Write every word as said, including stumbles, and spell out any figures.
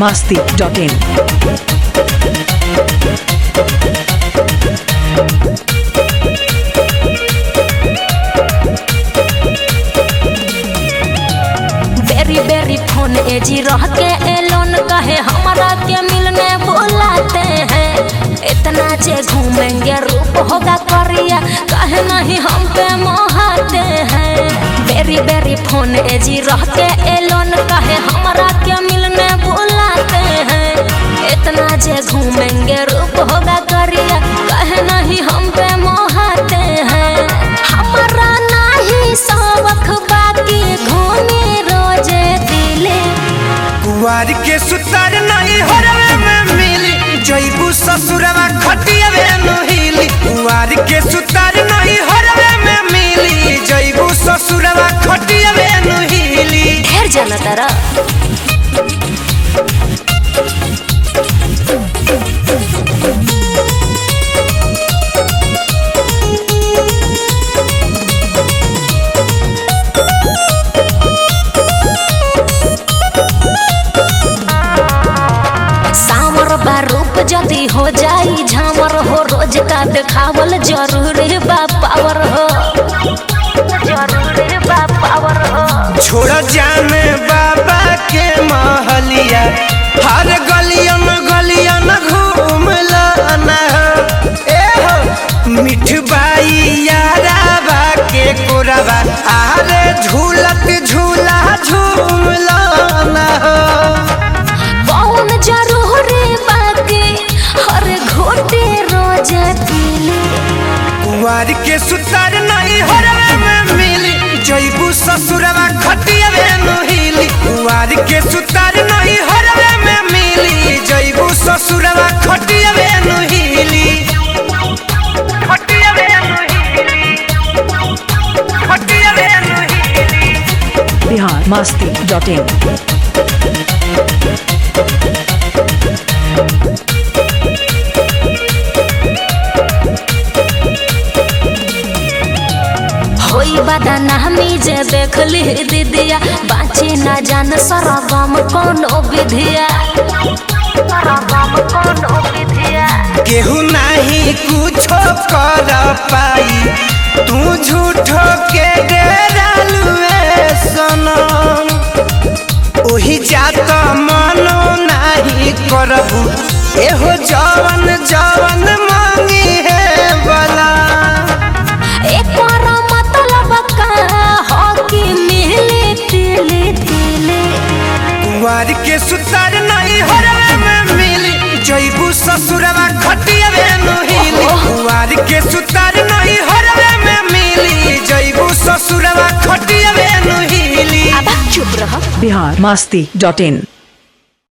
masti dot in. बेरी बेरी phone AG रह के एलोन कहे हमारा के मिलने बुलाते हैं। इतना जे घूमेंगे रूप होगा करिया कहे नहीं हम पे मोहाते हैं। बेरी बेरी फोन एजी रह के एलोन कहे हमारा के मिलने बुलाते हैं। इतना जे घूमेंगे रूप होगा करिया कहे नहीं हम पे मोहाते हैं। हमारा नहीं सबक बाकी घूमे रोजे दिले कुवार के सुतार नहीं हरवे में मिली जईबू ससुरवा खटियावे नहिली। कुवार के सुतार नहीं हरवे में मिली जईबू ससुरवा खटियावे नहिली। ढेर जाना तारा रूप जदी हो जाई झामर हो रोज का दिखावल जरूरी बा पावर हो जरूरी बा पावर हो। छोड़ जाने बाबा के महलिया हर गलियन गलियन घूम लाना हो। ए हो मिठबाई याराबा के कोराबा आरे झूलत झूला झूम लाना हो। कौन जरूरी हर घोटे रोज पीले कुवार के सुतार नहीं हरवे में मिली जईबू ससुरवा खटियावे नहिली। कुवार के सुतार नहीं हरवे में मिली जईबू ससुरवा खटियावे नहिली। खटियावे नहिली खटियावे नहिली। Bihar masti dot in. होई बदना हमी जे देख ली दीदिया बाँची न जान सरगम कोनो विधिया सरगम कोनो विधिया। केहू नहीं कुछो कर पाई तू झूठो के डेरालुए सनम। ओही जात मनो नहीं करबू एहो जवन जवन मांगी है बला। एक कुवार के सुतार नहीं हरवे में मिली जईबू ससुरवा खटियावे नहिली। कुवार के सुतार नहीं हरवे में मिली जईबू ससुरवा खटियावे नहिली। अब चुप रहो। Bihar masti dot in.